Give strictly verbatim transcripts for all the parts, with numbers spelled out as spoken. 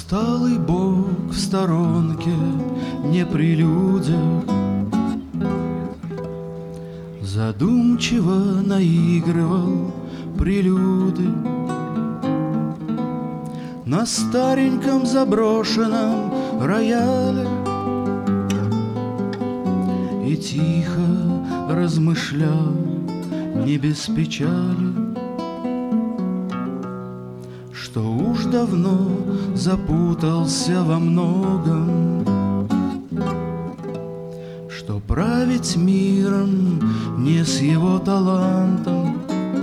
Усталый Бог в сторонке, не при людях, задумчиво наигрывал прелюды на стареньком заброшенном рояле и тихо размышлял, не без печали, что уж давно запутался во многом, что править миром не с его талантом,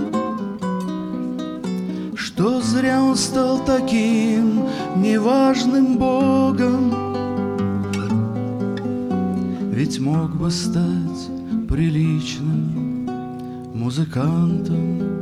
что зря он стал таким неважным богом, ведь мог бы стать приличным музыкантом.